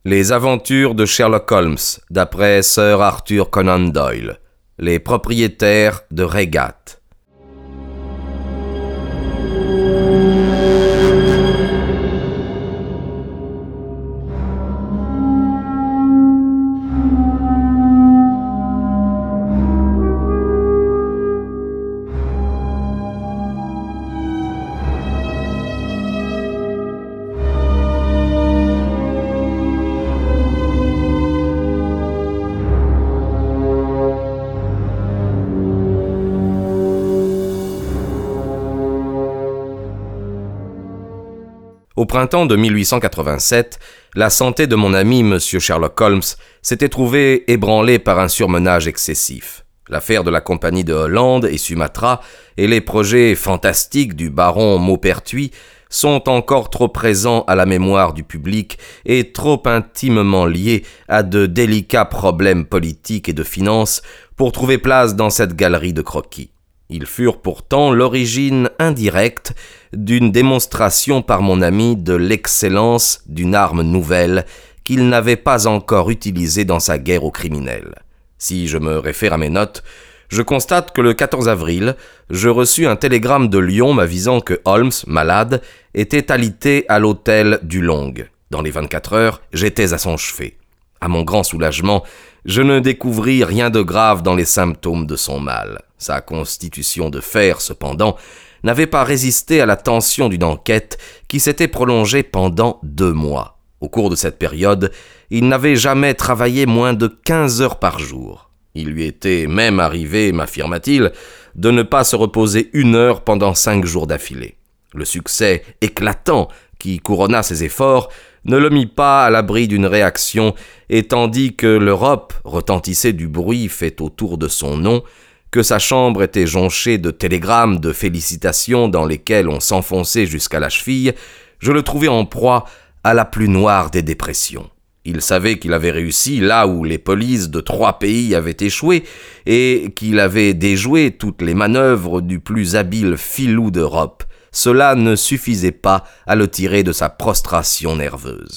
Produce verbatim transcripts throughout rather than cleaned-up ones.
Les aventures de Sherlock Holmes, d'après Sir Arthur Conan Doyle. Les propriétaires de Regat. Au printemps de mille huit cent quatre-vingt-sept, la santé de mon ami M. Sherlock Holmes s'était trouvée ébranlée par un surmenage excessif. L'affaire de la compagnie de Hollande et Sumatra et les projets fantastiques du baron Maupertuis sont encore trop présents à la mémoire du public et trop intimement liés à de délicats problèmes politiques et de finances pour trouver place dans cette galerie de croquis. Ils furent pourtant l'origine indirecte d'une démonstration par mon ami de l'excellence d'une arme nouvelle qu'il n'avait pas encore utilisée dans sa guerre aux criminels. Si je me réfère à mes notes, je constate que le quatorze avril, je reçus un télégramme de Lyon m'avisant que Holmes, malade, était alité à l'hôtel du Long. Dans les vingt-quatre heures, j'étais à son chevet. À mon grand soulagement, je ne découvris rien de grave dans les symptômes de son mal. Sa constitution de fer, cependant, n'avait pas résisté à la tension d'une enquête qui s'était prolongée pendant deux mois. Au cours de cette période, il n'avait jamais travaillé moins de quinze heures par jour. Il lui était même arrivé, m'affirma-t-il, de ne pas se reposer une heure pendant cinq jours d'affilée. Le succès éclatant qui couronna ses efforts ne le mit pas à l'abri d'une réaction, et tandis que l'Europe retentissait du bruit fait autour de son nom, que sa chambre était jonchée de télégrammes de félicitations dans lesquels on s'enfonçait jusqu'à la cheville, je le trouvais en proie à la plus noire des dépressions. Il savait qu'il avait réussi là où les polices de trois pays avaient échoué et qu'il avait déjoué toutes les manœuvres du plus habile filou d'Europe. Cela ne suffisait pas à le tirer de sa prostration nerveuse.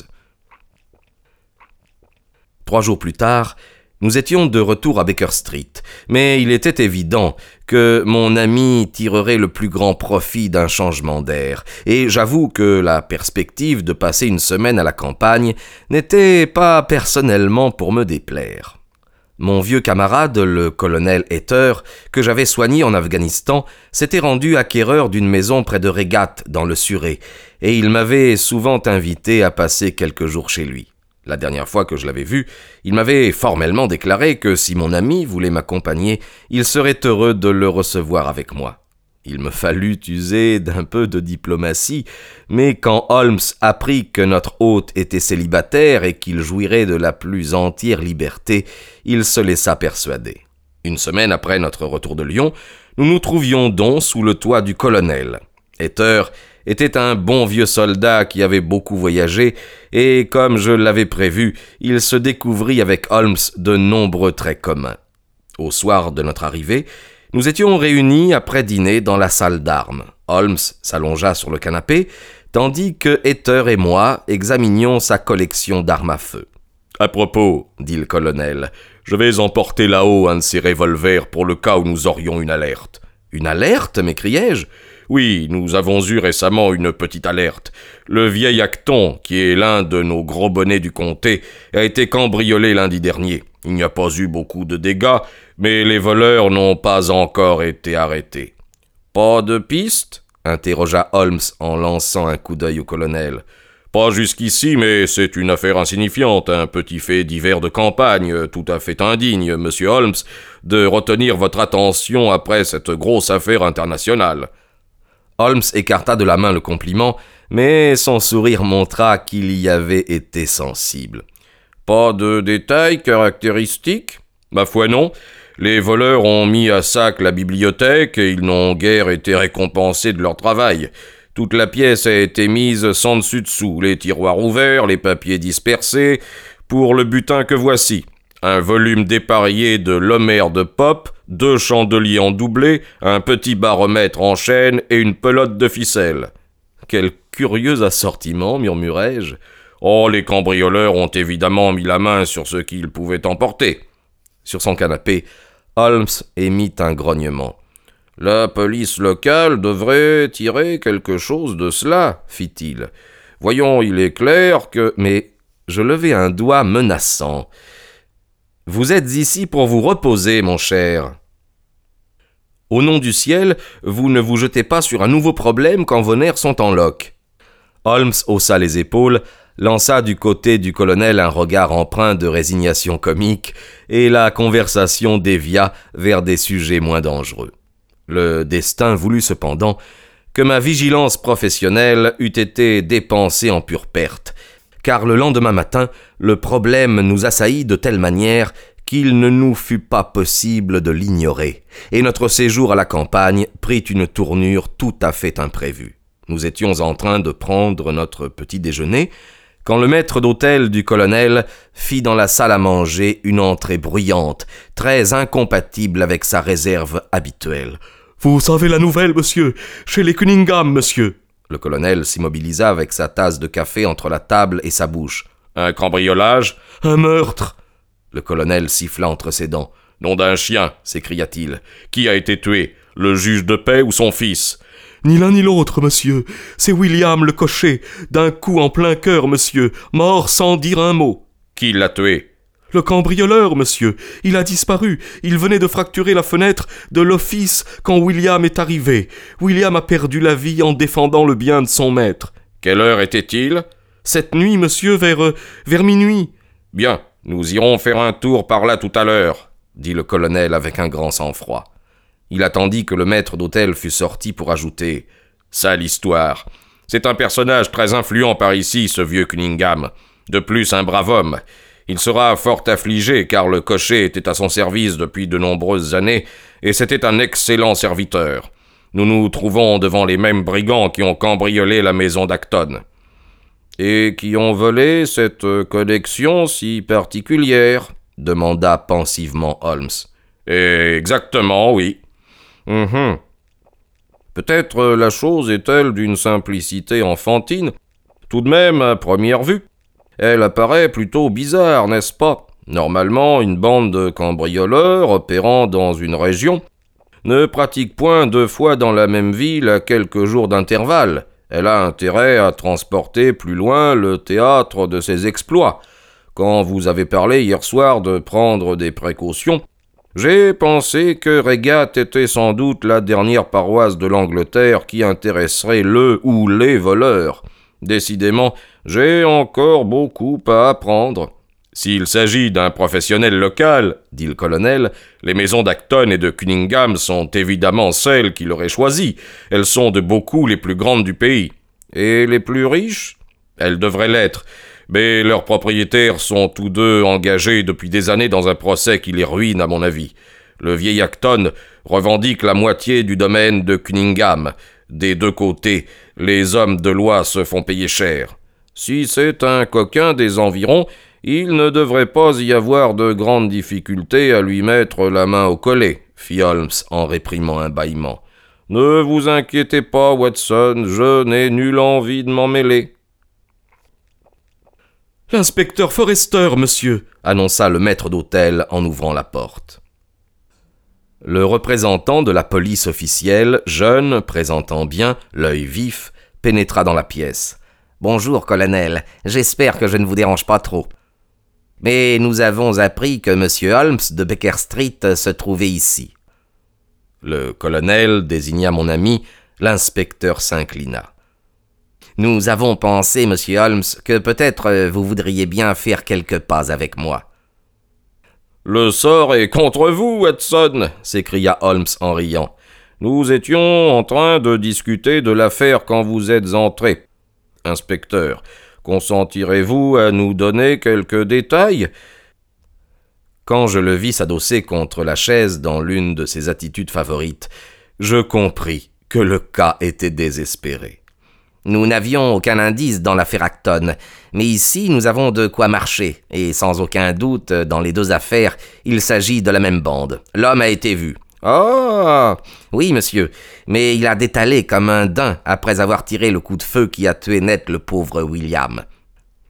Trois jours plus tard, nous étions de retour à Baker Street, mais il était évident que mon ami tirerait le plus grand profit d'un changement d'air, et j'avoue que la perspective de passer une semaine à la campagne n'était pas personnellement pour me déplaire. Mon vieux camarade, le colonel Hayter, que j'avais soigné en Afghanistan, s'était rendu acquéreur d'une maison près de Regat, dans le Surrey, et il m'avait souvent invité à passer quelques jours chez lui. La dernière fois que je l'avais vu, il m'avait formellement déclaré que si mon ami voulait m'accompagner, il serait heureux de le recevoir avec moi. Il me fallut user d'un peu de diplomatie, mais quand Holmes apprit que notre hôte était célibataire et qu'il jouirait de la plus entière liberté, il se laissa persuader. Une semaine après notre retour de Lyon, nous nous trouvions donc sous le toit du colonel. Hayter était un bon vieux soldat qui avait beaucoup voyagé, et comme je l'avais prévu, il se découvrit avec Holmes de nombreux traits communs. Au soir de notre arrivée, nous étions réunis après dîner dans la salle d'armes. Holmes s'allongea sur le canapé, tandis que Hayter et moi examinions sa collection d'armes à feu. « À propos, dit le colonel, je vais emporter là-haut un de ces revolvers pour le cas où nous aurions une alerte. »« Une alerte ?» m'écriai-je. « Oui, nous avons eu récemment une petite alerte. Le vieil Acton, qui est l'un de nos gros bonnets du comté, a été cambriolé lundi dernier. Il n'y a pas eu beaucoup de dégâts, mais les voleurs n'ont pas encore été arrêtés. »« Pas de piste ?» interrogea Holmes en lançant un coup d'œil au colonel. « Pas jusqu'ici, mais c'est une affaire insignifiante, un petit fait divers de campagne, tout à fait indigne, monsieur Holmes, de retenir votre attention après cette grosse affaire internationale. » Holmes écarta de la main le compliment, mais son sourire montra qu'il y avait été sensible. « Pas de détails caractéristiques ? Ma foi non. Les voleurs ont mis à sac la bibliothèque et ils n'ont guère été récompensés de leur travail. Toute la pièce a été mise sans dessus-dessous, les tiroirs ouverts, les papiers dispersés, pour le butin que voici. Un volume dépareillé de l'Homère de Pope, deux chandeliers en doublé, un petit baromètre en chêne et une pelote de ficelle. »« Quel curieux assortiment, murmurai-je. »« Oh, les cambrioleurs ont évidemment mis la main sur ce qu'ils pouvaient emporter. » Sur son canapé, Holmes émit un grognement. « La police locale devrait tirer quelque chose de cela, fit-il. Voyons, il est clair que... » Mais je levai un doigt menaçant. « Vous êtes ici pour vous reposer, mon cher. Au nom du ciel, vous ne vous jetez pas sur un nouveau problème quand vos nerfs sont en loques. » Holmes haussa les épaules, lança du côté du colonel un regard empreint de résignation comique, et la conversation dévia vers des sujets moins dangereux. Le destin voulut cependant que ma vigilance professionnelle eût été dépensée en pure perte, car le lendemain matin, le problème nous assaillit de telle manière qu'il ne nous fut pas possible de l'ignorer, et notre séjour à la campagne prit une tournure tout à fait imprévue. Nous étions en train de prendre notre petit déjeuner, quand le maître d'hôtel du colonel fit dans la salle à manger une entrée bruyante, très incompatible avec sa réserve habituelle. « Vous savez la nouvelle, monsieur, chez les Cunningham, monsieur !» Le colonel s'immobilisa avec sa tasse de café entre la table et sa bouche. « Un cambriolage ? Un meurtre !» Le colonel siffla entre ses dents. « Nom d'un chien !» s'écria-t-il. « Qui a été tué ? Le juge de paix ou son fils ?»« Ni l'un ni l'autre, monsieur. C'est William le cocher, d'un coup en plein cœur, monsieur, mort sans dire un mot. »« Qui l'a tué ? » ?»« Le cambrioleur, monsieur. Il a disparu. Il venait de fracturer la fenêtre de l'office quand William est arrivé. William a perdu la vie en défendant le bien de son maître. »« Quelle heure était-il ? » ?»« Cette nuit, monsieur, vers, euh, vers minuit. »« Bien, nous irons faire un tour par là tout à l'heure, » dit le colonel avec un grand sang-froid. Il attendit que le maître d'hôtel fût sorti pour ajouter « Sale histoire. C'est un personnage très influent par ici, ce vieux Cunningham. De plus, un brave homme. Il sera fort affligé car le cocher était à son service depuis de nombreuses années et c'était un excellent serviteur. Nous nous trouvons devant les mêmes brigands qui ont cambriolé la maison d'Acton. » « Et qui ont volé cette collection si particulière ?» demanda pensivement Holmes. « Exactement, oui. Mmh. Peut-être la chose est-elle d'une simplicité enfantine. Tout de même, à première vue, elle apparaît plutôt bizarre, n'est-ce pas ? Normalement, une bande de cambrioleurs opérant dans une région ne pratique point deux fois dans la même ville à quelques jours d'intervalle. Elle a intérêt à transporter plus loin le théâtre de ses exploits. Quand vous avez parlé hier soir de prendre des précautions, j'ai pensé que Reigate était sans doute la dernière paroisse de l'Angleterre qui intéresserait le ou les voleurs. Décidément, j'ai encore beaucoup à apprendre. S'il s'agit d'un professionnel local, dit le colonel, les maisons d'Acton et de Cunningham sont évidemment celles qu'il aurait choisies. Elles sont de beaucoup les plus grandes du pays. Et les plus riches ? Elles devraient l'être. Mais leurs propriétaires sont tous deux engagés depuis des années dans un procès qui les ruine, à mon avis. Le vieil Acton revendique la moitié du domaine de Cunningham. Des deux côtés, les hommes de loi se font payer cher. Si c'est un coquin des environs, il ne devrait pas y avoir de grandes difficultés à lui mettre la main au collet, fit Holmes en réprimant un bâillement. Ne vous inquiétez pas, Watson, je n'ai nulle envie de m'en mêler. L'inspecteur Forrester, monsieur, annonça le maître d'hôtel en ouvrant la porte. Le représentant de la police officielle, jeune, présentant bien, l'œil vif, pénétra dans la pièce. « Bonjour, colonel. J'espère que je ne vous dérange pas trop. Mais nous avons appris que M. Holmes de Baker Street se trouvait ici. » Le colonel désigna mon ami, l'inspecteur s'inclina. « Nous avons pensé, M. Holmes, que peut-être vous voudriez bien faire quelques pas avec moi. »« Le sort est contre vous, Watson !» s'écria Holmes en riant. « Nous étions en train de discuter de l'affaire quand vous êtes entré. Inspecteur, consentirez-vous à nous donner quelques détails ?» Quand je le vis s'adosser contre la chaise dans l'une de ses attitudes favorites, je compris que le cas était désespéré. Nous n'avions aucun indice dans l'affaire Acton, mais ici nous avons de quoi marcher, et sans aucun doute, dans les deux affaires, il s'agit de la même bande. L'homme a été vu. « Ah !»« Oui, monsieur, mais il a détalé comme un daim après avoir tiré le coup de feu qui a tué net le pauvre William. »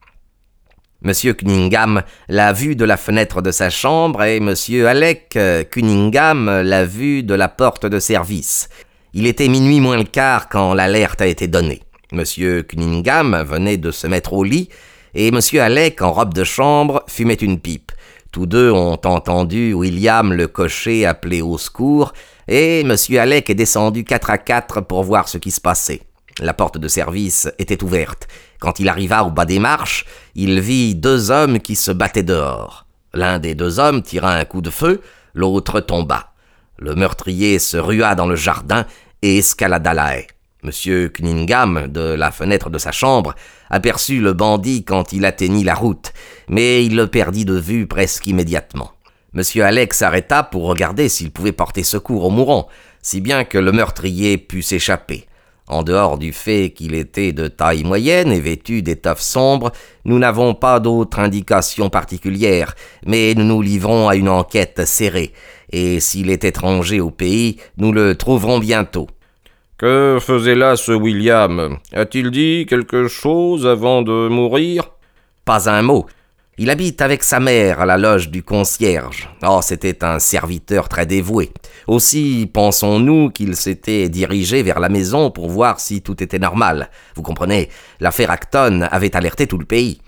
Monsieur Cunningham l'a vue de la fenêtre de sa chambre et Monsieur Alec Cunningham l'a vue de la porte de service. Il était minuit moins le quart quand l'alerte a été donnée. Monsieur Cunningham venait de se mettre au lit et Monsieur Alec, en robe de chambre, fumait une pipe. Tous deux ont entendu William le cocher appeler au secours et Monsieur Alec est descendu quatre à quatre pour voir ce qui se passait. La porte de service était ouverte. Quand il arriva au bas des marches, il vit deux hommes qui se battaient dehors. L'un des deux hommes tira un coup de feu, l'autre tomba. Le meurtrier se rua dans le jardin et escalada la haie. Monsieur Cunningham, de la fenêtre de sa chambre, aperçut le bandit quand il atteignit la route, mais il le perdit de vue presque immédiatement. Monsieur Alec s'arrêta pour regarder s'il pouvait porter secours au mourant, si bien que le meurtrier put s'échapper. En dehors du fait qu'il était de taille moyenne et vêtu d'étoffes sombres, nous n'avons pas d'autre indication particulière, mais nous nous livrons à une enquête serrée, et s'il est étranger au pays, nous le trouverons bientôt. Que faisait là ce William? A-t-il dit quelque chose avant de mourir? Pas un mot. Il habite avec sa mère à la loge du concierge. Oh, c'était un serviteur très dévoué. Aussi, pensons-nous qu'il s'était dirigé vers la maison pour voir si tout était normal. Vous comprenez, l'affaire Acton avait alerté tout le pays.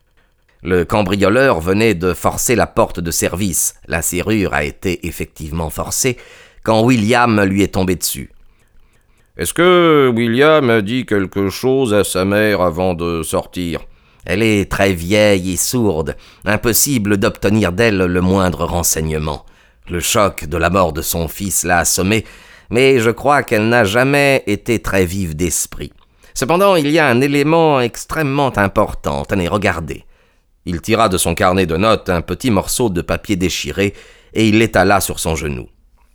Le cambrioleur venait de forcer la porte de service. La serrure a été effectivement forcée quand William lui est tombé dessus. Est-ce que William a dit quelque chose à sa mère avant de sortir? Elle est très vieille et sourde, impossible d'obtenir d'elle le moindre renseignement. Le choc de la mort de son fils l'a assommée, mais je crois qu'elle n'a jamais été très vive d'esprit. Cependant, il y a un élément extrêmement important. Tenez, regardez. Il tira de son carnet de notes un petit morceau de papier déchiré et il l'étala sur son genou.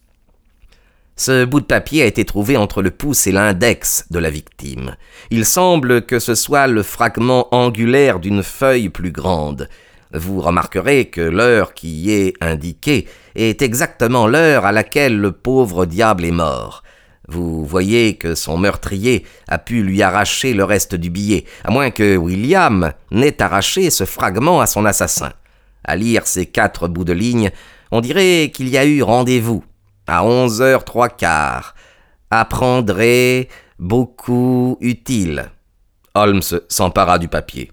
Ce bout de papier a été trouvé entre le pouce et l'index de la victime. Il semble que ce soit le fragment angulaire d'une feuille plus grande. Vous remarquerez que l'heure qui y est indiquée est exactement l'heure à laquelle le pauvre diable est mort. Vous voyez que son meurtrier a pu lui arracher le reste du billet, à moins que William n'ait arraché ce fragment à son assassin. À lire ces quatre bouts de ligne, on dirait qu'il y a eu rendez-vous. À onze heures trois quarts. Apprendrez beaucoup utile. Holmes s'empara du papier.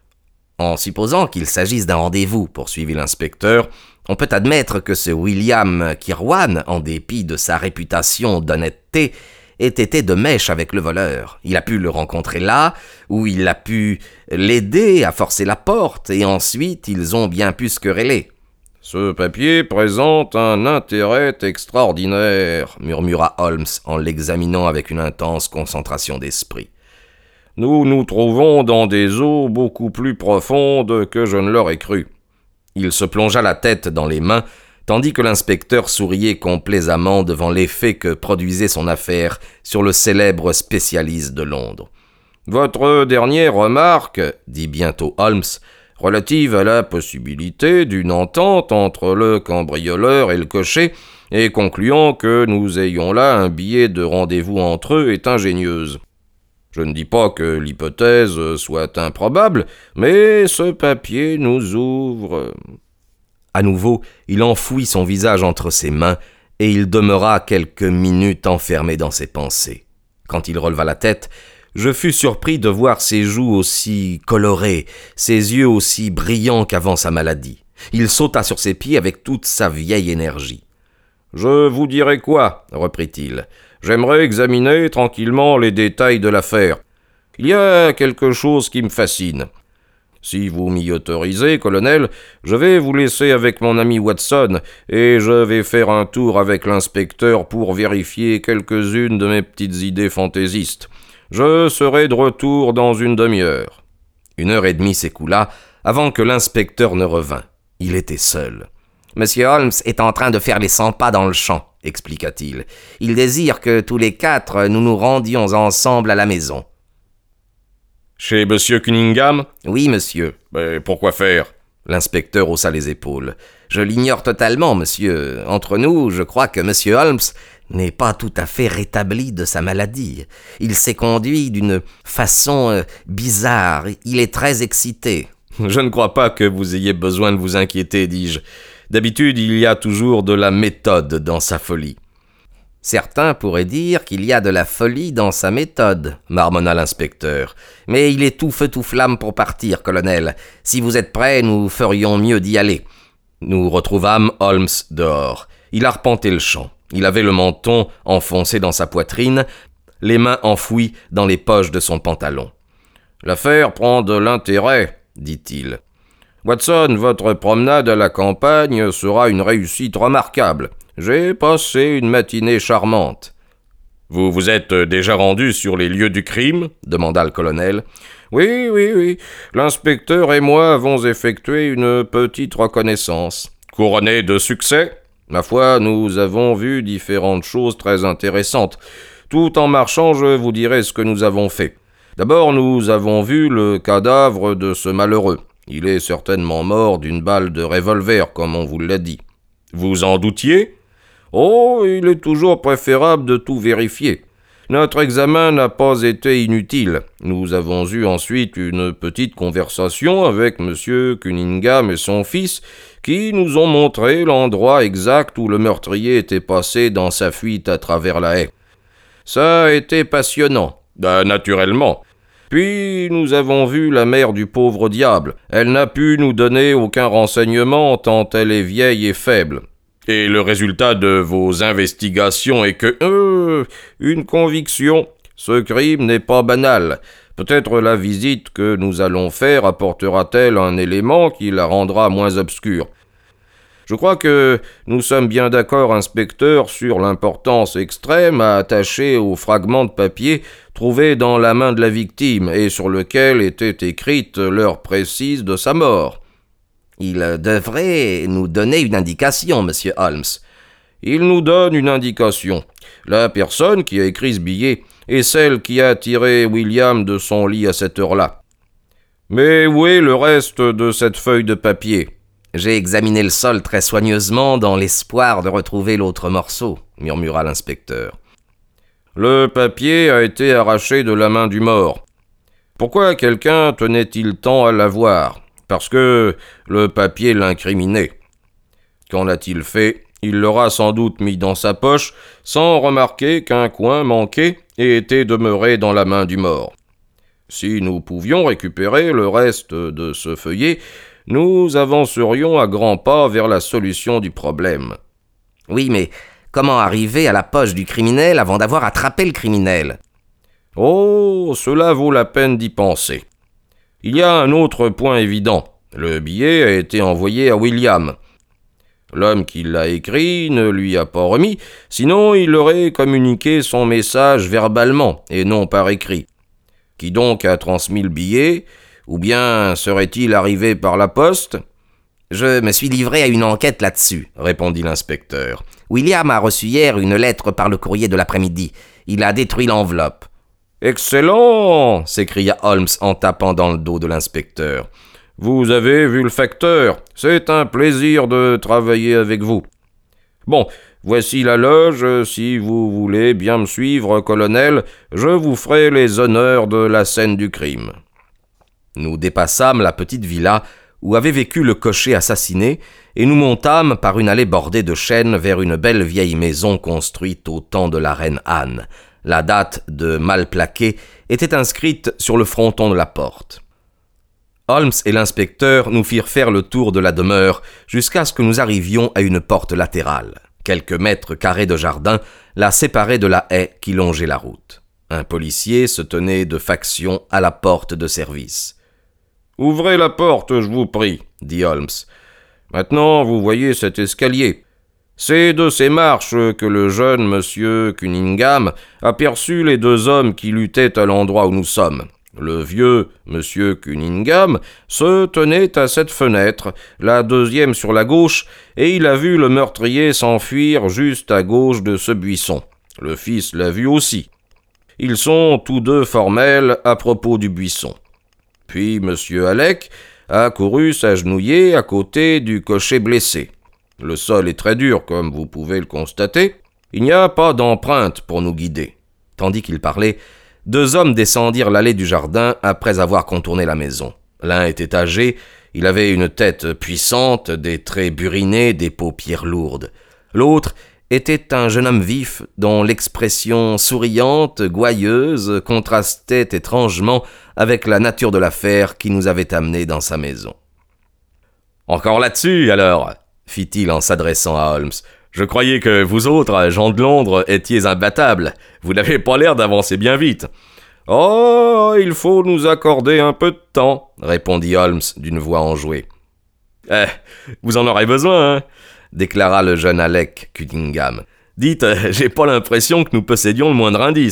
En supposant qu'il s'agisse d'un rendez-vous, poursuivit l'inspecteur, on peut admettre que ce William Kirwan, en dépit de sa réputation d'honnêteté, ait été de mèche avec le voleur. Il a pu le rencontrer là, où il a pu l'aider à forcer la porte, et ensuite ils ont bien pu se quereller. Ce papier présente un intérêt extraordinaire, murmura Holmes en l'examinant avec une intense concentration d'esprit. Nous nous trouvons dans des eaux beaucoup plus profondes que je ne l'aurais cru. Il se plongea la tête dans les mains, tandis que l'inspecteur souriait complaisamment devant l'effet que produisait son affaire sur le célèbre spécialiste de Londres. « Votre dernière remarque, dit bientôt Holmes, relative à la possibilité d'une entente entre le cambrioleur et le cocher, et concluant que nous ayons là un billet de rendez-vous entre eux, est ingénieuse. Je ne dis pas que l'hypothèse soit improbable, mais ce papier nous ouvre... » À nouveau, il enfouit son visage entre ses mains, et il demeura quelques minutes enfermé dans ses pensées. Quand il releva la tête, je fus surpris de voir ses joues aussi colorées, ses yeux aussi brillants qu'avant sa maladie. Il sauta sur ses pieds avec toute sa vieille énergie. « Je vous dirai quoi ?» reprit-il. « J'aimerais examiner tranquillement les détails de l'affaire. Il y a quelque chose qui me fascine. Si vous m'y autorisez, colonel, je vais vous laisser avec mon ami Watson et je vais faire un tour avec l'inspecteur pour vérifier quelques-unes de mes petites idées fantaisistes. Je serai de retour dans une demi-heure. » Une heure et demie s'écoula avant que l'inspecteur ne revint. Il était seul. « Monsieur Holmes est en train de faire les cent pas dans le champ, » expliqua-t-il. « Il désire que tous les quatre nous nous rendions ensemble à la maison. » « Chez Monsieur Cunningham ?»« Oui, monsieur. »« Mais pourquoi faire ?» L'inspecteur haussa les épaules. « Je l'ignore totalement, monsieur. Entre nous, je crois que monsieur Holmes n'est pas tout à fait rétabli de sa maladie. Il s'est conduit d'une façon euh, bizarre. Il est très excité. » Je ne crois pas que vous ayez besoin de vous inquiéter, dis-je. D'habitude, il y a toujours de la méthode dans sa folie. Certains pourraient dire qu'il y a de la folie dans sa méthode, marmonna l'inspecteur. Mais il est tout feu tout flamme pour partir, colonel. Si vous êtes prêt, nous ferions mieux d'y aller. Nous retrouvâmes Holmes dehors. Il arpentait le champ. Il avait le menton enfoncé dans sa poitrine, les mains enfouies dans les poches de son pantalon. « L'affaire prend de l'intérêt, dit-il. Watson, votre promenade à la campagne sera une réussite remarquable. J'ai passé une matinée charmante. »« Vous vous êtes déjà rendu sur les lieux du crime ?» demanda le colonel. « Oui, oui, oui. L'inspecteur et moi avons effectué une petite reconnaissance. Couronné de succès ? Ma foi, nous avons vu différentes choses très intéressantes. Tout en marchant, je vous dirai ce que nous avons fait. D'abord, nous avons vu le cadavre de ce malheureux. Il est certainement mort d'une balle de revolver, comme on vous l'a dit. Vous en doutiez ? Oh, il est toujours préférable de tout vérifier. Notre examen n'a pas été inutile. Nous avons eu ensuite une petite conversation avec M. Cunningham et son fils, qui nous ont montré l'endroit exact où le meurtrier était passé dans sa fuite à travers la haie. Ça a été passionnant. Ben, naturellement. Puis nous avons vu la mère du pauvre diable. Elle n'a pu nous donner aucun renseignement tant elle est vieille et faible. Et le résultat de vos investigations est que... Euh, une conviction. Ce crime n'est pas banal. Peut-être la visite que nous allons faire apportera-t-elle un élément qui la rendra moins obscure. Je crois que nous sommes bien d'accord, inspecteur, sur l'importance extrême à attacher au fragment de papier trouvé dans la main de la victime et sur lequel était écrite l'heure précise de sa mort. Il devrait nous donner une indication, monsieur Holmes. Il nous donne une indication. La personne qui a écrit ce billet est celle qui a tiré William de son lit à cette heure-là. Mais où est le reste de cette feuille de papier ? J'ai examiné le sol très soigneusement dans l'espoir de retrouver l'autre morceau, murmura l'inspecteur. Le papier a été arraché de la main du mort. Pourquoi quelqu'un tenait-il tant à l'avoir ? Parce que le papier l'incriminait. Qu'en a-t-il fait ? Il l'aura sans doute mis dans sa poche, sans remarquer qu'un coin manquait et était demeuré dans la main du mort. Si nous pouvions récupérer le reste de ce feuillet, nous avancerions à grands pas vers la solution du problème. Oui, mais comment arriver à la poche du criminel avant d'avoir attrapé le criminel ? Oh, cela vaut la peine d'y penser. Il y a un autre point évident. Le billet a été envoyé à William. L'homme qui l'a écrit ne lui a pas remis, sinon il aurait communiqué son message verbalement et non par écrit. Qui donc a transmis le billet ? Ou bien serait-il arrivé par la poste ? Je me suis livré à une enquête là-dessus, répondit l'inspecteur. William a reçu hier une lettre par le courrier de l'après-midi. Il a détruit l'enveloppe. Excellent ! S'écria Holmes en tapant dans le dos de l'inspecteur. Vous avez vu le facteur. C'est un plaisir de travailler avec vous. Bon, voici la loge. Si vous voulez bien me suivre, colonel, je vous ferai les honneurs de la scène du crime. Nous dépassâmes la petite villa où avait vécu le cocher assassiné et nous montâmes par une allée bordée de chênes vers une belle vieille maison construite au temps de la reine Anne. La date de Malplaquet était inscrite sur le fronton de la porte. Holmes et l'inspecteur nous firent faire le tour de la demeure jusqu'à ce que nous arrivions à une porte latérale. Quelques mètres carrés de jardin la séparaient de la haie qui longeait la route. Un policier se tenait de faction à la porte de service. « Ouvrez la porte, je vous prie, » dit Holmes. « Maintenant, vous voyez cet escalier. C'est de ces marches que le jeune monsieur Cunningham aperçut les deux hommes qui luttaient à l'endroit où nous sommes. Le vieux monsieur Cunningham se tenait à cette fenêtre, la deuxième sur la gauche, et il a vu le meurtrier s'enfuir juste à gauche de ce buisson. Le fils l'a vu aussi. Ils sont tous deux formels à propos du buisson. Puis monsieur Halleck a couru s'agenouiller à côté du cocher blessé. Le sol est très dur, comme vous pouvez le constater. Il n'y a pas d'empreinte pour nous guider. » Tandis qu'il parlait, deux hommes descendirent l'allée du jardin après avoir contourné la maison. L'un était âgé, il avait une tête puissante, des traits burinés, des paupières lourdes. L'autre était un jeune homme vif, dont l'expression souriante, gouailleuse, contrastait étrangement avec la nature de l'affaire qui nous avait amenés dans sa maison. « Encore là-dessus, alors ?» fit-il en s'adressant à Holmes. « Je croyais que vous autres, gens de Londres, étiez imbattables. Vous n'avez pas l'air d'avancer bien vite. »« Oh, il faut nous accorder un peu de temps, » répondit Holmes d'une voix enjouée. « Eh, vous en aurez besoin, hein ?» déclara le jeune Alec Cunningham. « Dites, j'ai pas l'impression que nous possédions le moindre indice. »«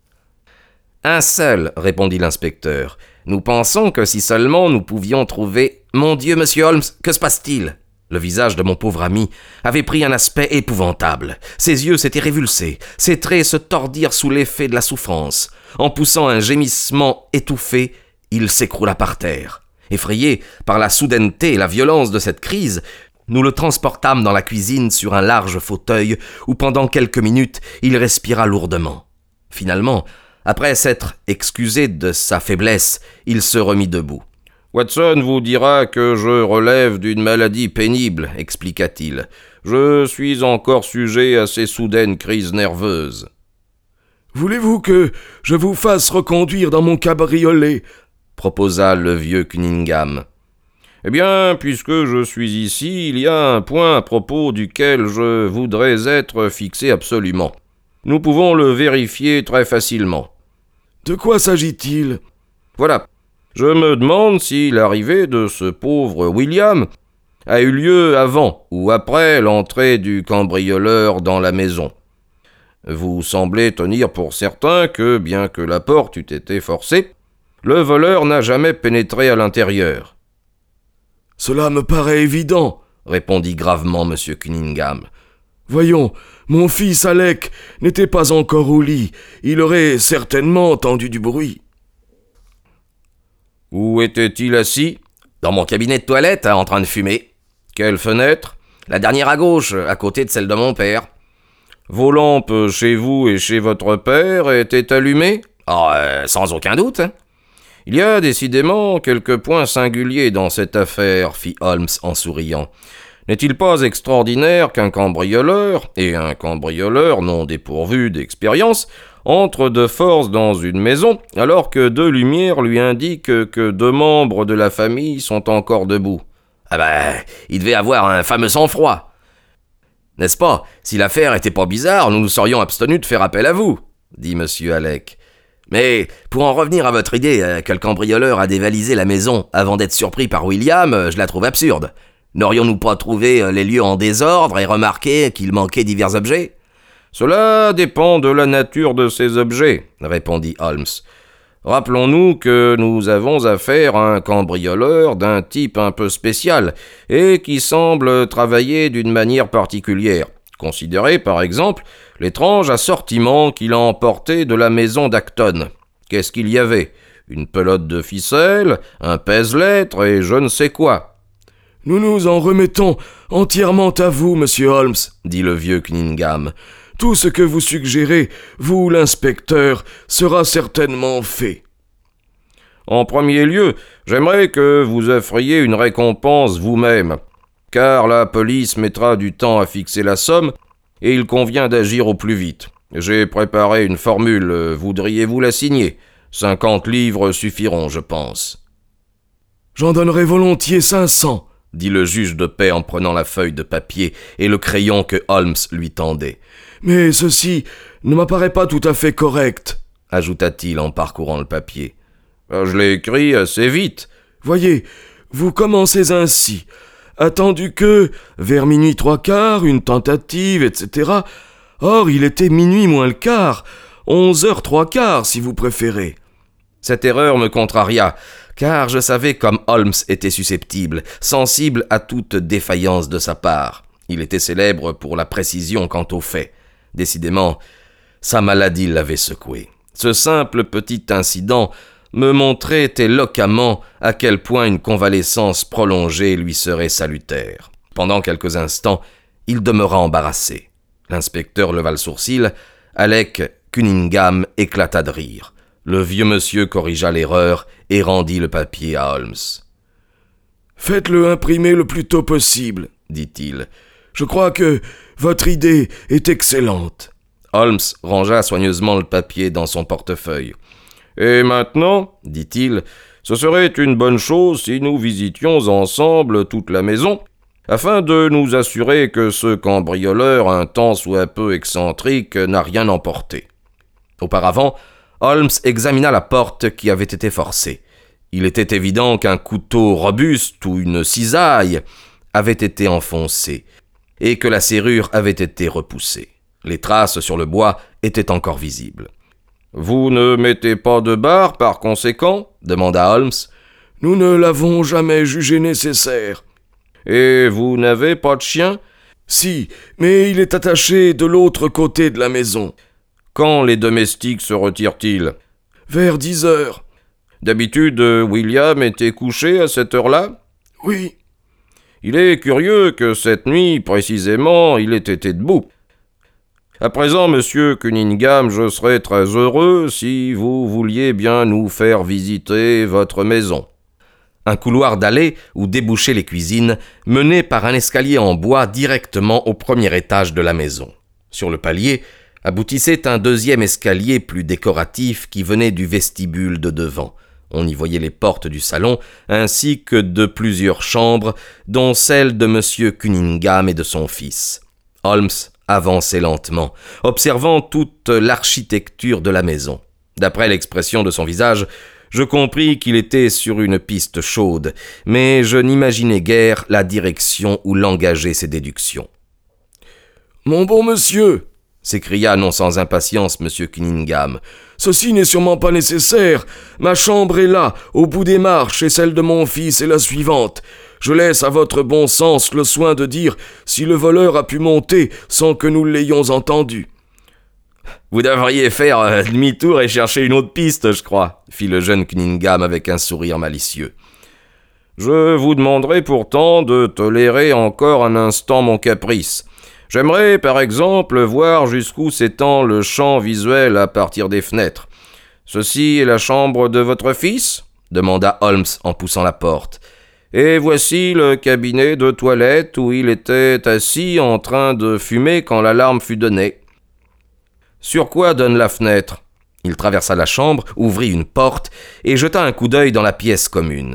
Un seul, » répondit l'inspecteur. « Nous pensons que si seulement nous pouvions trouver... »« Mon Dieu, monsieur Holmes, que se passe-t-il » Le visage de mon pauvre ami avait pris un aspect épouvantable. Ses yeux s'étaient révulsés, ses traits se tordirent sous l'effet de la souffrance. En poussant un gémissement étouffé, il s'écroula par terre. Effrayé par la soudaineté et la violence de cette crise, nous le transportâmes dans la cuisine sur un large fauteuil où pendant quelques minutes il respira lourdement. Finalement, après s'être excusé de sa faiblesse, il se remit debout. « Watson vous dira que je relève d'une maladie pénible, expliqua-t-il. Je suis encore sujet à ces soudaines crises nerveuses. »« Voulez-vous que je vous fasse reconduire dans mon cabriolet ?» proposa le vieux Cunningham. « Eh bien, puisque je suis ici, il y a un point à propos duquel je voudrais être fixé absolument. Nous pouvons le vérifier très facilement. »« De quoi s'agit-il ?»« Voilà. Je me demande si l'arrivée de ce pauvre William a eu lieu avant ou après l'entrée du cambrioleur dans la maison. Vous semblez tenir pour certain que, bien que la porte eût été forcée, le voleur n'a jamais pénétré à l'intérieur. »« Cela me paraît évident, » répondit gravement M. Cunningham. « Voyons, mon fils Alec n'était pas encore au lit. Il aurait certainement entendu du bruit. » « Où était-il assis ?»« Dans mon cabinet de toilette, en train de fumer. »« Quelle fenêtre ?»« La dernière à gauche, à côté de celle de mon père. »« Vos lampes chez vous et chez votre père étaient allumées ?»« Oh, euh, sans aucun doute. »« Il y a décidément quelques points singuliers dans cette affaire, » fit Holmes en souriant. « N'est-il pas extraordinaire qu'un cambrioleur, et un cambrioleur non dépourvu d'expérience, entre de force dans une maison, alors que deux lumières lui indiquent que deux membres de la famille sont encore debout. »« Ah ben, il devait avoir un fameux sang-froid. N'est-ce pas, si l'affaire était pas bizarre, nous nous serions abstenus de faire appel à vous, » dit M. Alec. « Mais, pour en revenir à votre idée que le cambrioleur a dévalisé la maison avant d'être surpris par William, je la trouve absurde. N'aurions-nous pas trouvé les lieux en désordre et remarqué qu'il manquait divers objets ?»« Cela dépend de la nature de ces objets, » répondit Holmes. « Rappelons-nous que nous avons affaire à un cambrioleur d'un type un peu spécial et qui semble travailler d'une manière particulière. Considérez par exemple l'étrange assortiment qu'il a emporté de la maison d'Acton. Qu'est-ce qu'il y avait ? Une pelote de ficelle, un pèse-lettres et je ne sais quoi. » « Nous nous en remettons entièrement à vous, monsieur Holmes, » dit le vieux Cunningham. « Tout ce que vous suggérez, vous, l'inspecteur, sera certainement fait. »« En premier lieu, j'aimerais que vous offriez une récompense vous-même, car la police mettra du temps à fixer la somme et il convient d'agir au plus vite. J'ai préparé une formule, voudriez-vous la signer ? Cinquante livres suffiront, je pense. »« J'en donnerai volontiers cinq cents. » dit le juge de paix en prenant la feuille de papier et le crayon que Holmes lui tendait. « Mais ceci ne m'apparaît pas tout à fait correct, » ajouta-t-il en parcourant le papier. « Je l'ai écrit assez vite. »« Voyez, vous commencez ainsi. Attendu que, vers minuit trois quarts, une tentative, et cetera. Or, il était minuit moins le quart, onze heures trois quarts, si vous préférez. » Cette erreur me contraria, car je savais comme Holmes était susceptible, sensible à toute défaillance de sa part. Il était célèbre pour la précision quant aux faits. Décidément, sa maladie l'avait secoué. Ce simple petit incident me montrait éloquemment à quel point une convalescence prolongée lui serait salutaire. Pendant quelques instants, il demeura embarrassé. L'inspecteur leva le sourcil, Alec Cunningham éclata de rire. Le vieux monsieur corrigea l'erreur et rendit le papier à Holmes. « Faites-le imprimer le plus tôt possible, dit-il. Je crois que votre idée est excellente. » Holmes rangea soigneusement le papier dans son portefeuille. « Et maintenant, dit-il, ce serait une bonne chose si nous visitions ensemble toute la maison, afin de nous assurer que ce cambrioleur, un tant soit peu excentrique, n'a rien emporté. » Auparavant, Holmes examina la porte qui avait été forcée. Il était évident qu'un couteau robuste ou une cisaille avait été enfoncé et que la serrure avait été repoussée. Les traces sur le bois étaient encore visibles. « Vous ne mettez pas de barre par conséquent ?» demanda Holmes. « Nous ne l'avons jamais jugé nécessaire. »« Et vous n'avez pas de chien ?»« Si, mais il est attaché de l'autre côté de la maison. »« Quand les domestiques se retirent-ils ?»« Vers dix heures. »« D'habitude, William était couché à cette heure-là ?»« Oui. »« Il est curieux que cette nuit, précisément, il ait été debout. À présent, monsieur Cunningham, je serais très heureux si vous vouliez bien nous faire visiter votre maison. » Un couloir d'allée où débouchaient les cuisines menait par un escalier en bois directement au premier étage de la maison. Sur le palier aboutissait un deuxième escalier plus décoratif qui venait du vestibule de devant. On y voyait les portes du salon ainsi que de plusieurs chambres, dont celle de monsieur Cunningham et de son fils. Holmes avançait lentement, observant toute l'architecture de la maison. D'après l'expression de son visage, je compris qu'il était sur une piste chaude, mais je n'imaginais guère la direction où l'engageaient ses déductions. « Mon bon monsieur !» s'écria non sans impatience M. Cunningham. « Ceci n'est sûrement pas nécessaire. Ma chambre est là, au bout des marches, et celle de mon fils est la suivante. Je laisse à votre bon sens le soin de dire si le voleur a pu monter sans que nous l'ayons entendu. »« Vous devriez faire euh, demi-tour et chercher une autre piste, je crois, » fit le jeune Cunningham avec un sourire malicieux. « Je vous demanderai pourtant de tolérer encore un instant mon caprice. J'aimerais, par exemple, voir jusqu'où s'étend le champ visuel à partir des fenêtres. Ceci est la chambre de votre fils ? » demanda Holmes en poussant la porte. « Et voici le cabinet de toilette où il était assis en train de fumer quand l'alarme fut donnée. Sur quoi donne la fenêtre ? » Il traversa la chambre, ouvrit une porte et jeta un coup d'œil dans la pièce commune.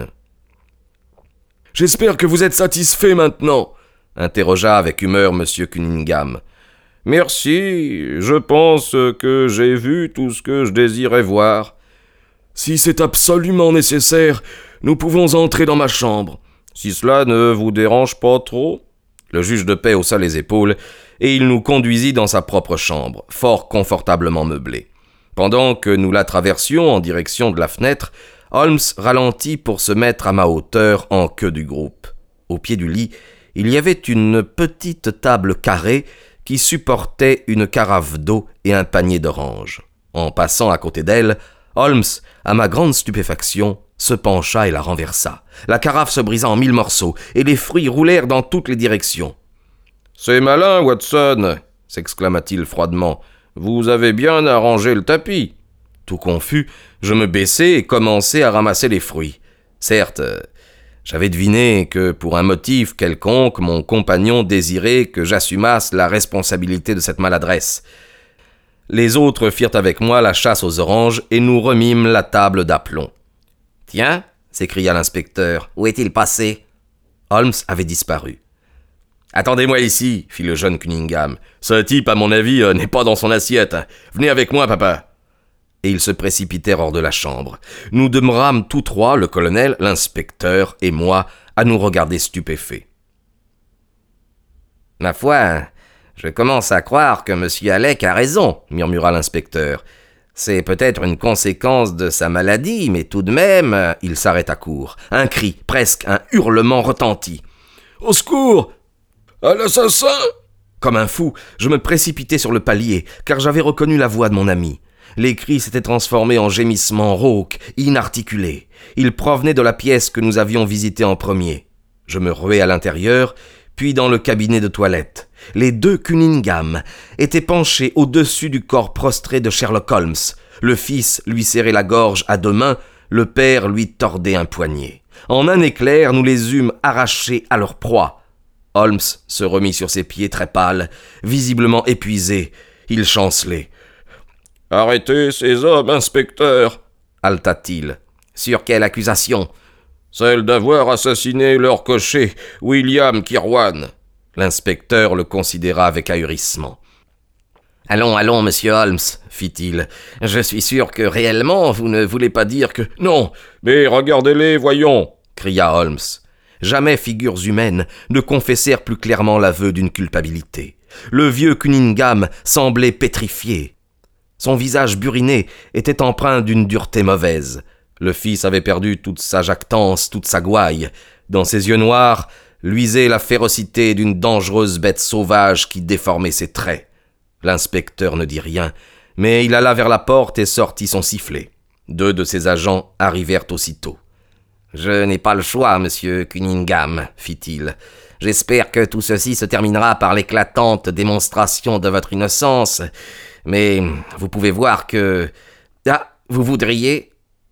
« J'espère que vous êtes satisfait maintenant » interrogea avec humeur M. Cunningham. « Merci, je pense que j'ai vu tout ce que je désirais voir. »« Si c'est absolument nécessaire, nous pouvons entrer dans ma chambre. »« Si cela ne vous dérange pas trop ?» Le juge de paix haussa les épaules et il nous conduisit dans sa propre chambre, fort confortablement meublée. Pendant que nous la traversions en direction de la fenêtre, Holmes ralentit pour se mettre à ma hauteur en queue du groupe. Au pied du lit, il y avait une petite table carrée qui supportait une carafe d'eau et un panier d'oranges. En passant à côté d'elle, Holmes, à ma grande stupéfaction, se pencha et la renversa. La carafe se brisa en mille morceaux et les fruits roulèrent dans toutes les directions. « C'est malin, Watson !» s'exclama-t-il froidement. « Vous avez bien arrangé le tapis. » Tout confus, je me baissai et commençai à ramasser les fruits. Certes, j'avais deviné que, pour un motif quelconque, mon compagnon désirait que j'assumasse la responsabilité de cette maladresse. Les autres firent avec moi la chasse aux oranges et nous remîmes la table d'aplomb. « Tiens !» s'écria l'inspecteur. « Où est-il passé ?» Holmes avait disparu. « Attendez-moi ici !» fit le jeune Cunningham. « Ce type, à mon avis, euh, n'est pas dans son assiette. Venez avec moi, papa !» Et ils se précipitèrent hors de la chambre. Nous demeurâmes tous trois, le colonel, l'inspecteur et moi, à nous regarder stupéfaits. « Ma foi, je commence à croire que M. Halleck a raison, » murmura l'inspecteur. « C'est peut-être une conséquence de sa maladie, mais tout de même... » Il s'arrêta court. Un cri, presque un hurlement retentit. « Au secours ! À l'assassin !» Comme un fou, je me précipitai sur le palier, car j'avais reconnu la voix de mon ami. Les cris s'étaient transformés en gémissements rauques, inarticulés. Ils provenaient de la pièce que nous avions visitée en premier. Je me ruai à l'intérieur, puis dans le cabinet de toilette. Les deux Cunningham étaient penchés au-dessus du corps prostré de Sherlock Holmes. Le fils lui serrait la gorge à deux mains, le père lui tordait un poignet. En un éclair, nous les eûmes arrachés à leur proie. Holmes se remit sur ses pieds très pâle, visiblement épuisé. Il chancelait. « Arrêtez ces hommes, inspecteur !» haleta-t-il. « Sur quelle accusation ?»« Celle d'avoir assassiné leur cocher, William Kirwan. » L'inspecteur le considéra avec ahurissement. « Allons, allons, monsieur Holmes, fit-il. Je suis sûr que réellement vous ne voulez pas dire que... »« Non, mais regardez-les, voyons !» cria Holmes. Jamais figures humaines ne confessèrent plus clairement l'aveu d'une culpabilité. Le vieux Cunningham semblait pétrifié. Son visage buriné était empreint d'une dureté mauvaise. Le fils avait perdu toute sa jactance, toute sa gouaille. Dans ses yeux noirs luisait la férocité d'une dangereuse bête sauvage qui déformait ses traits. L'inspecteur ne dit rien, mais il alla vers la porte et sortit son sifflet. Deux de ses agents arrivèrent aussitôt. « Je n'ai pas le choix, monsieur Cunningham, fit-il. J'espère que tout ceci se terminera par l'éclatante démonstration de votre innocence, mais vous pouvez voir que... Ah, vous voudriez...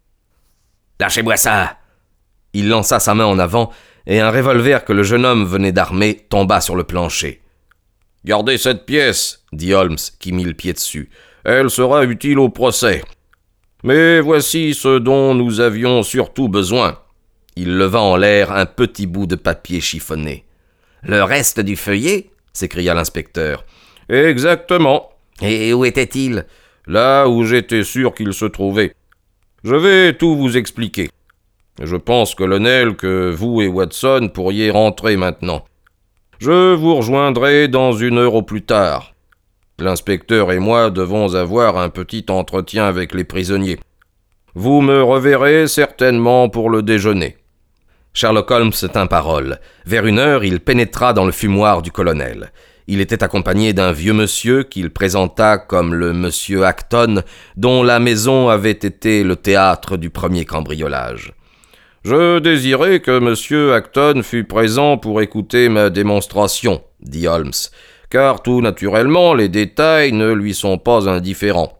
Lâchez-moi ça !» Il lança sa main en avant, et un revolver que le jeune homme venait d'armer tomba sur le plancher. « Gardez cette pièce, » dit Holmes, qui mit le pied dessus. « Elle sera utile au procès. Mais voici ce dont nous avions surtout besoin. » Il leva en l'air un petit bout de papier chiffonné. « Le reste du feuillet ?» s'écria l'inspecteur. « Exactement. »« Et où était-il ?»« Là où j'étais sûr qu'il se trouvait. Je vais tout vous expliquer. Je pense, colonel, que vous et Watson pourriez rentrer maintenant. Je vous rejoindrai dans une heure au plus tard. L'inspecteur et moi devons avoir un petit entretien avec les prisonniers. Vous me reverrez certainement pour le déjeuner. » Sherlock Holmes tint parole. Vers une heure, il pénétra dans le fumoir du colonel. Il était accompagné d'un vieux monsieur qu'il présenta comme le monsieur Acton, dont la maison avait été le théâtre du premier cambriolage. « Je désirais que monsieur Acton fût présent pour écouter ma démonstration, » dit Holmes, « car tout naturellement les détails ne lui sont pas indifférents.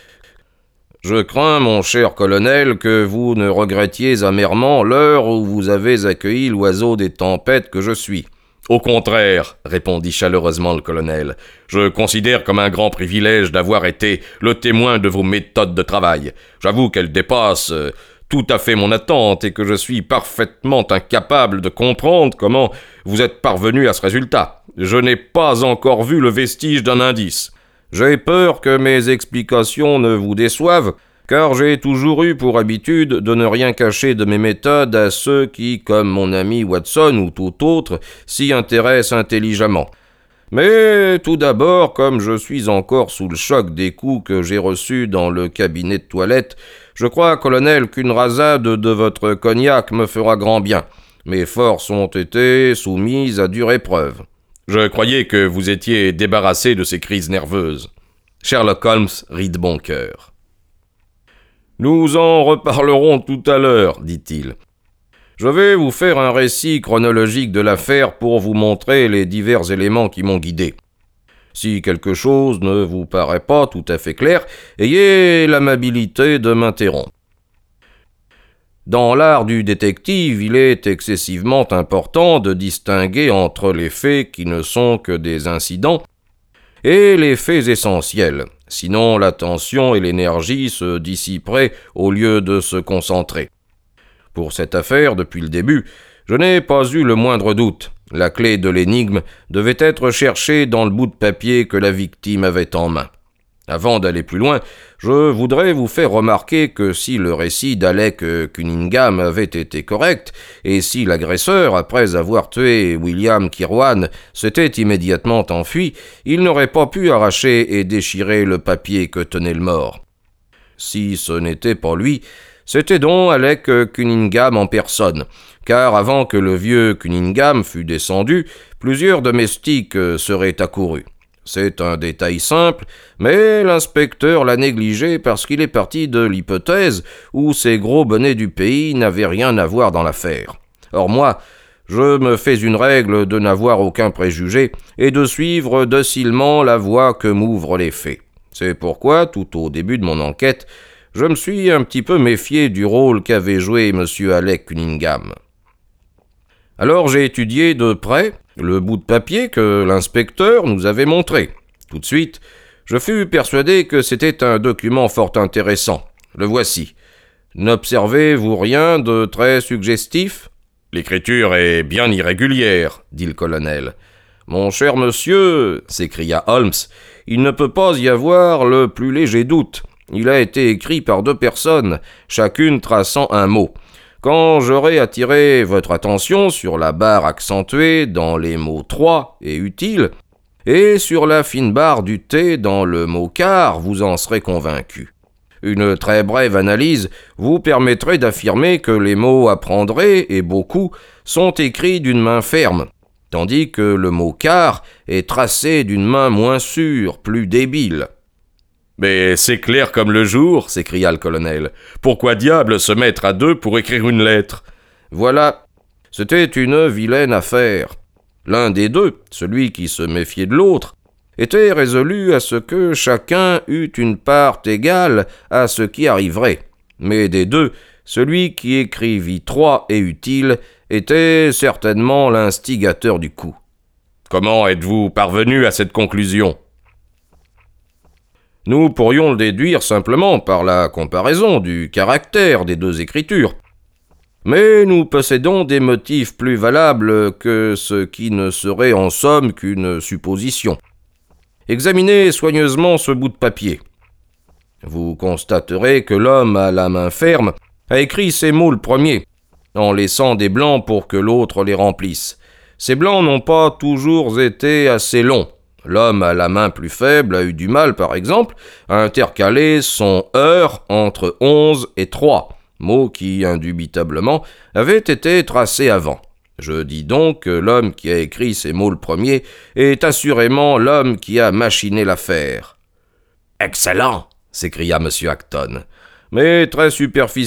Je crains, mon cher colonel, que vous ne regrettiez amèrement l'heure où vous avez accueilli l'oiseau des tempêtes que je suis. »« Au contraire, » répondit chaleureusement le colonel, « je considère comme un grand privilège d'avoir été le témoin de vos méthodes de travail. J'avoue qu'elles dépassent euh, tout à fait mon attente et que je suis parfaitement incapable de comprendre comment vous êtes parvenu à ce résultat. Je n'ai pas encore vu le vestige d'un indice. J'ai peur que mes explications ne vous déçoivent, car j'ai toujours eu pour habitude de ne rien cacher de mes méthodes à ceux qui, comme mon ami Watson ou tout autre, s'y intéressent intelligemment. Mais tout d'abord, comme je suis encore sous le choc des coups que j'ai reçus dans le cabinet de toilette, je crois, colonel, qu'une rasade de votre cognac me fera grand bien. Mes forces ont été soumises à dure épreuve. » « Je croyais que vous étiez débarrassé de ces crises nerveuses. » Sherlock Holmes rit de bon cœur. « Nous en reparlerons tout à l'heure, dit-il. Je vais vous faire un récit chronologique de l'affaire pour vous montrer les divers éléments qui m'ont guidé. Si quelque chose ne vous paraît pas tout à fait clair, ayez l'amabilité de m'interrompre. Dans l'art du détective, il est excessivement important de distinguer entre les faits qui ne sont que des incidents et les faits essentiels, sinon l'attention et l'énergie se dissiperaient au lieu de se concentrer. Pour cette affaire, depuis le début, je n'ai pas eu le moindre doute. La clé de l'énigme devait être cherchée dans le bout de papier que la victime avait en main. Avant d'aller plus loin, je voudrais vous faire remarquer que si le récit d'Alec Cunningham avait été correct, et si l'agresseur, après avoir tué William Kirwan, s'était immédiatement enfui, il n'aurait pas pu arracher et déchirer le papier que tenait le mort. Si ce n'était pas lui, c'était donc Alec Cunningham en personne, car avant que le vieux Cunningham fût descendu, plusieurs domestiques seraient accourus. C'est un détail simple, mais l'inspecteur l'a négligé parce qu'il est parti de l'hypothèse où ces gros bonnets du pays n'avaient rien à voir dans l'affaire. Or moi, je me fais une règle de n'avoir aucun préjugé et de suivre docilement la voie que m'ouvrent les faits. C'est pourquoi, tout au début de mon enquête, je me suis un petit peu méfié du rôle qu'avait joué M. Alec Cunningham. Alors j'ai étudié de près le bout de papier que l'inspecteur nous avait montré. Tout de suite, je fus persuadé que c'était un document fort intéressant. Le voici. N'observez-vous rien de très suggestif ? L'écriture est bien irrégulière, dit le colonel. Mon cher monsieur, s'écria Holmes, il ne peut pas y avoir le plus léger doute. Il a été écrit par deux personnes, chacune traçant un mot. Quand j'aurai attiré votre attention sur la barre accentuée dans les mots « trois » et « utile », et sur la fine barre du T dans le mot « car », vous en serez convaincu. Une très brève analyse vous permettrait d'affirmer que les mots « apprendrez » et « beaucoup » sont écrits d'une main ferme, tandis que le mot « car » est tracé d'une main moins sûre, plus débile. « Mais c'est clair comme le jour !» s'écria le colonel. « Pourquoi diable se mettre à deux pour écrire une lettre ?» Voilà, c'était une vilaine affaire. L'un des deux, celui qui se méfiait de l'autre, était résolu à ce que chacun eût une part égale à ce qui arriverait. Mais des deux, celui qui écrivit trois et utile était certainement l'instigateur du coup. Comment êtes-vous parvenu à cette conclusion ? Nous pourrions le déduire simplement par la comparaison du caractère des deux écritures. Mais nous possédons des motifs plus valables que ce qui ne serait en somme qu'une supposition. Examinez soigneusement ce bout de papier. Vous constaterez que l'homme à la main ferme a écrit ces mots le premier, en laissant des blancs pour que l'autre les remplisse. Ces blancs n'ont pas toujours été assez longs. L'homme à la main plus faible a eu du mal, par exemple, à intercaler son « heure » entre onze et trois, mot qui, indubitablement, avait été tracé avant. Je dis donc que l'homme qui a écrit ces mots le premier est assurément l'homme qui a machiné l'affaire. « Excellent !» s'écria M. Acton. « Mais très superficiel !»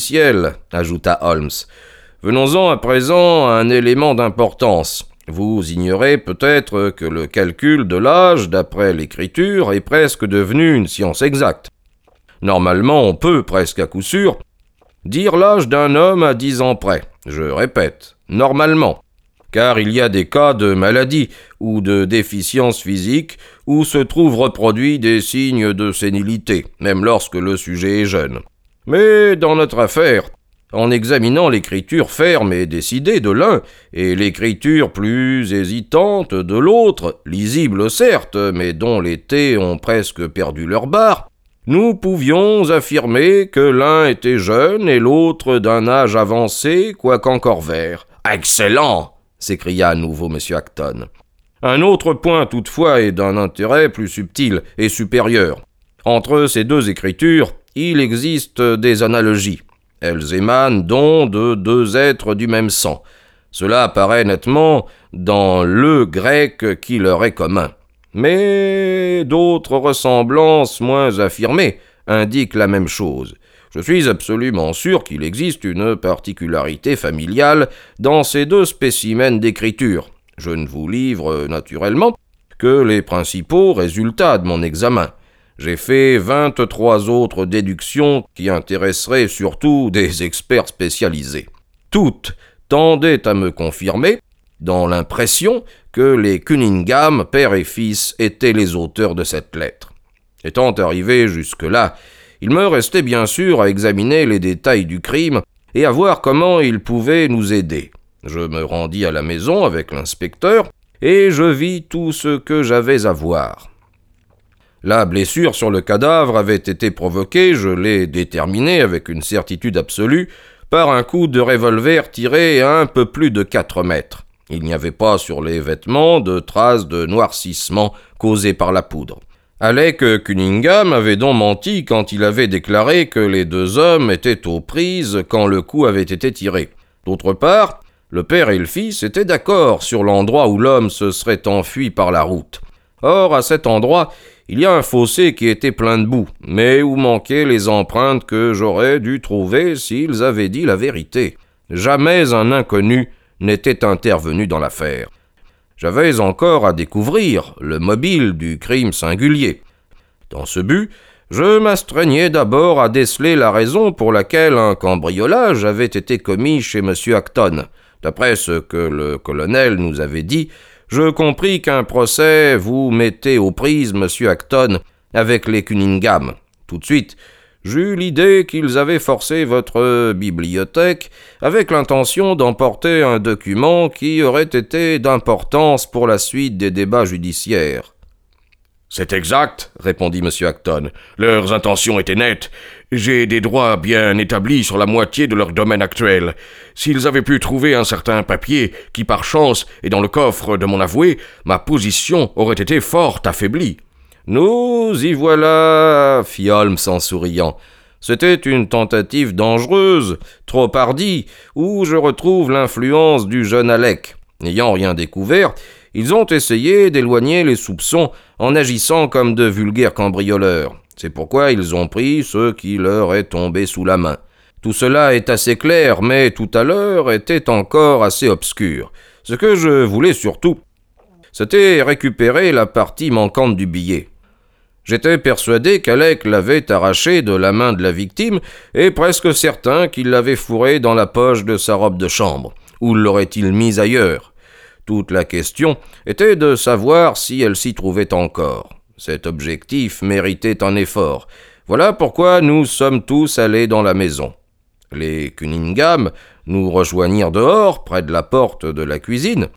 ajouta Holmes. « Venons-en à présent à un élément d'importance. Vous ignorez peut-être que le calcul de l'âge, d'après l'écriture, est presque devenu une science exacte. Normalement, on peut, presque à coup sûr, dire l'âge d'un homme à dix ans près. Je répète, normalement. Car il y a des cas de maladie ou de déficience physique où se trouvent reproduits des signes de sénilité, même lorsque le sujet est jeune. Mais dans notre affaire, en examinant l'écriture ferme et décidée de l'un, et l'écriture plus hésitante de l'autre, lisible certes, mais dont les T ont presque perdu leur barre, nous pouvions affirmer que l'un était jeune et l'autre d'un âge avancé, quoiqu'encore vert. « Excellent !» s'écria à nouveau M. Acton. Un autre point toutefois est d'un intérêt plus subtil et supérieur. Entre ces deux écritures, il existe des analogies. Elles émanent donc de deux êtres du même sang. Cela apparaît nettement dans le grec qui leur est commun. Mais d'autres ressemblances moins affirmées indiquent la même chose. Je suis absolument sûr qu'il existe une particularité familiale dans ces deux spécimens d'écriture. Je ne vous livre, naturellement, que les principaux résultats de mon examen. J'ai fait vingt-trois autres déductions qui intéresseraient surtout des experts spécialisés. Toutes tendaient à me confirmer, dans l'impression, que les Cunningham, père et fils, étaient les auteurs de cette lettre. Étant arrivé jusque-là, il me restait bien sûr à examiner les détails du crime et à voir comment ils pouvaient nous aider. Je me rendis à la maison avec l'inspecteur et je vis tout ce que j'avais à voir. La blessure sur le cadavre avait été provoquée, je l'ai déterminée avec une certitude absolue, par un coup de revolver tiré à un peu plus de quatre mètres. Il n'y avait pas sur les vêtements de traces de noircissement causées par la poudre. Alec Cunningham avait donc menti quand il avait déclaré que les deux hommes étaient aux prises quand le coup avait été tiré. D'autre part, le père et le fils étaient d'accord sur l'endroit où l'homme se serait enfui par la route. Or, à cet endroit, il y a un fossé qui était plein de boue, mais où manquaient les empreintes que j'aurais dû trouver s'ils avaient dit la vérité. Jamais un inconnu n'était intervenu dans l'affaire. J'avais encore à découvrir le mobile du crime singulier. Dans ce but, Je m'astreignais d'abord à déceler la raison pour laquelle un cambriolage avait été commis chez M. Acton. D'après ce que le colonel nous avait dit, je compris qu'un procès vous mettait aux prises, M. Acton, avec les Cunningham. Tout de suite, j'eus l'idée qu'ils avaient forcé votre bibliothèque avec l'intention d'emporter un document qui aurait été d'importance pour la suite des débats judiciaires. « C'est exact, » répondit M. Acton. « Leurs intentions étaient nettes. J'ai des droits bien établis sur la moitié de leur domaine actuel. S'ils avaient pu trouver un certain papier qui, par chance, est dans le coffre de mon avoué, ma position aurait été fort affaiblie. » « Nous y voilà, fit Holmes en souriant. C'était une tentative dangereuse, trop hardie, où je retrouve l'influence du jeune Alec. N'ayant rien découvert, ils ont essayé d'éloigner les soupçons en agissant comme de vulgaires cambrioleurs. C'est pourquoi ils ont pris ce qui leur est tombé sous la main. Tout cela est assez clair, mais tout à l'heure était encore assez obscur. Ce que je voulais surtout, c'était récupérer la partie manquante du billet. J'étais persuadé qu'Alec l'avait arraché de la main de la victime et presque certain qu'il l'avait fourré dans la poche de sa robe de chambre. Où l'aurait-il mise ailleurs ? Toute la question était de savoir si elle s'y trouvait encore. Cet objectif méritait un effort. Voilà pourquoi nous sommes tous allés dans la maison. Les Cunningham nous rejoignirent dehors, près de la porte de la cuisine.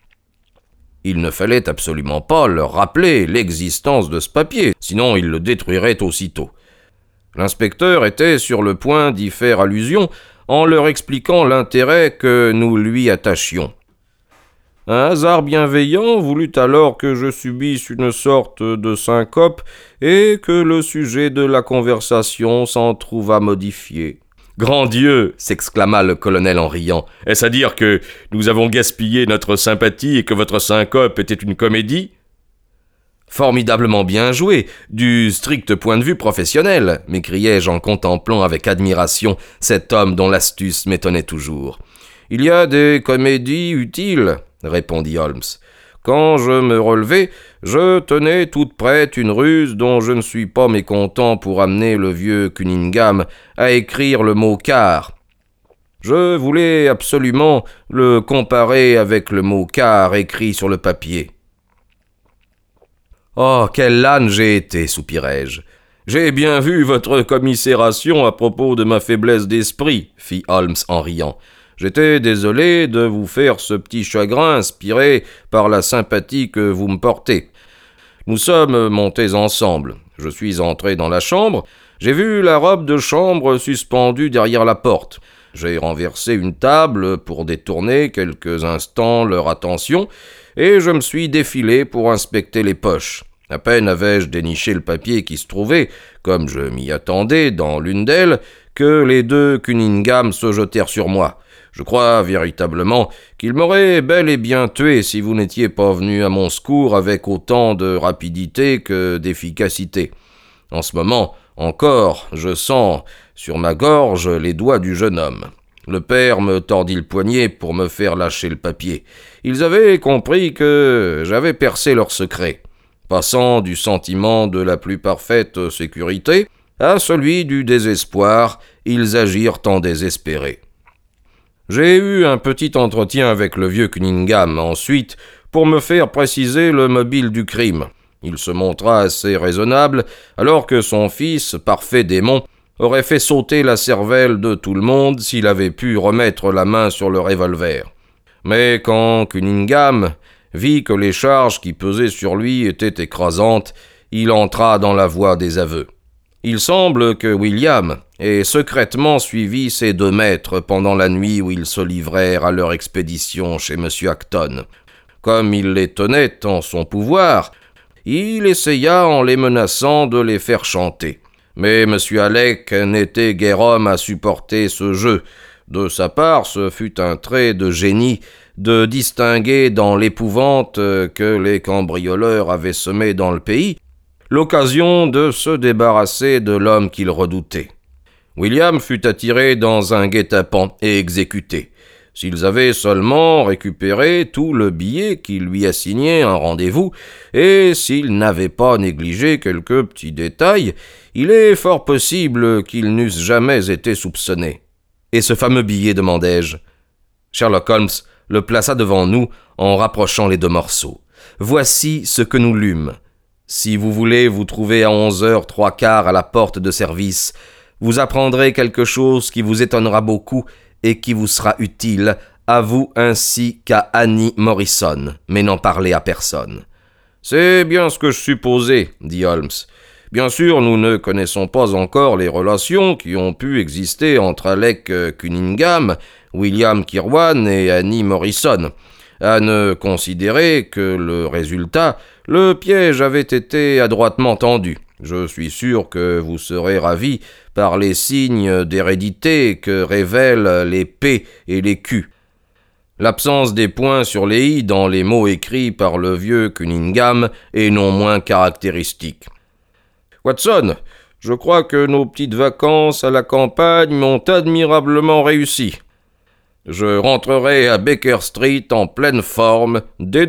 Il ne fallait absolument pas leur rappeler l'existence de ce papier, sinon ils le détruiraient aussitôt. L'inspecteur était sur le point d'y faire allusion en leur expliquant l'intérêt que nous lui attachions. Un hasard bienveillant voulut alors que je subisse une sorte de syncope et que le sujet de la conversation s'en trouva modifié. « Grand Dieu !» s'exclama le colonel en riant. « Est-ce à dire que nous avons gaspillé notre sympathie et que votre syncope était une comédie ?»« Formidablement bien joué, du strict point de vue professionnel !» m'écriai-je en contemplant avec admiration cet homme dont l'astuce m'étonnait toujours. « Il y a des comédies utiles » répondit Holmes. Quand je me relevai, je tenais toute prête une ruse dont je ne suis pas mécontent pour amener le vieux Cunningham à écrire le mot « quart ». Je voulais absolument le comparer avec le mot « quart » écrit sur le papier. « Oh, quel âne j'ai été !» soupirai-je. « J'ai bien vu votre commisération à propos de ma faiblesse d'esprit » fit Holmes en riant. J'étais désolé de vous faire ce petit chagrin inspiré par la sympathie que vous me portez. Nous sommes montés ensemble. Je suis entré dans la chambre. J'ai vu la robe de chambre suspendue derrière la porte. J'ai renversé une table pour détourner quelques instants leur attention et je me suis défilé pour inspecter les poches. À peine avais-je déniché le papier qui se trouvait, comme je m'y attendais, dans l'une d'elles, que les deux Cunningham se jetèrent sur moi. Je crois véritablement qu'il m'aurait bel et bien tué si vous n'étiez pas venu à mon secours avec autant de rapidité que d'efficacité. En ce moment, encore, je sens sur ma gorge les doigts du jeune homme. Le père me tordit le poignet pour me faire lâcher le papier. Ils avaient compris que j'avais percé leur secret. Passant du sentiment de la plus parfaite sécurité à celui du désespoir, ils agirent en désespérés. J'ai eu un petit entretien avec le vieux Cunningham ensuite pour me faire préciser le mobile du crime. Il se montra assez raisonnable alors que son fils, parfait démon, aurait fait sauter la cervelle de tout le monde s'il avait pu remettre la main sur le revolver. Mais quand Cunningham vit que les charges qui pesaient sur lui étaient écrasantes, il entra dans la voie des aveux. Il semble que William ait secrètement suivi ses deux maîtres pendant la nuit où ils se livrèrent à leur expédition chez M. Acton. Comme il les tenait en son pouvoir, il essaya en les menaçant de les faire chanter. Mais M. Alec n'était guère homme à supporter ce jeu. De sa part, ce fut un trait de génie de distinguer dans l'épouvante que les cambrioleurs avaient semée dans le pays l'occasion de se débarrasser de l'homme qu'il redoutait. William fut attiré dans un guet-apens et exécuté. S'ils avaient seulement récupéré tout le billet qui lui assignait un rendez-vous, et s'ils n'avaient pas négligé quelques petits détails, il est fort possible qu'ils n'eussent jamais été soupçonnés. « Et ce fameux billet ?» demandai-je. Sherlock Holmes le plaça devant nous en rapprochant les deux morceaux. Voici ce que nous lûmes. Si vous voulez vous trouver à onze heures trois quarts à la porte de service, vous apprendrez quelque chose qui vous étonnera beaucoup et qui vous sera utile, à vous ainsi qu'à Annie Morrison, mais n'en parlez à personne. »« C'est bien ce que je supposais, » dit Holmes. « Bien sûr, nous ne connaissons pas encore les relations qui ont pu exister entre Alec Cunningham, William Kirwan et Annie Morrison. À ne considérer que le résultat, le piège avait été adroitement tendu. Je suis sûr que vous serez ravis par les signes d'hérédité que révèlent les P et les Q. L'absence des points sur les i dans les mots écrits par le vieux Cunningham est non moins caractéristique. Watson, je crois que nos petites vacances à la campagne m'ont admirablement réussi. Je rentrerai à Baker Street en pleine forme dès demain. »